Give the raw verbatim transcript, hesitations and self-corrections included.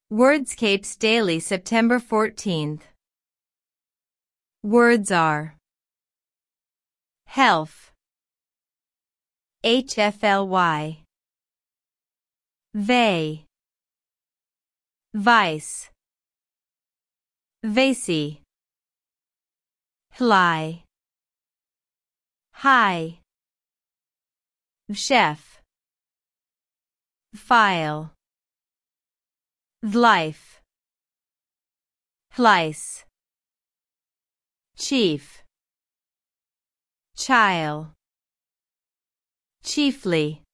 Wordscapes Daily September fourteenth. Words are health, H F L Y, vey, vice, vasy, hly, high, chef, file, life, lice, chief, chile, chiefly.